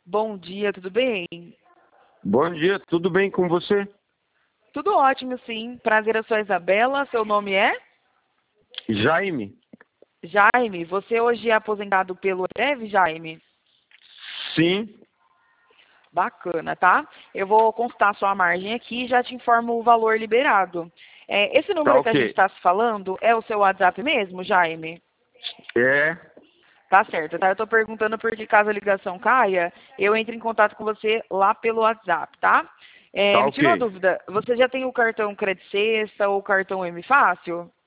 Bom dia, tudo bem? Bom dia, tudo bem com você? Tudo ótimo, sim. Prazer, eu sou a Isabela. Seu nome é? Jaime? Jaime. Você hoje é aposentado pelo EREV, Jaime? Sim, Bacana, tá? Eu vou consultar sua margem aqui e já te informo o valor liberado. Esse tá número que a gente ok. está se falando é o seu WhatsApp mesmo, Jaime? É, Tá certo, tá? Eu tô perguntando porque caso a ligação caia, eu entro em contato com você lá pelo WhatsApp, tá? tá Me tira uma ok. dúvida, você já tem o cartão Credit Sexta ou o cartão M Fácil?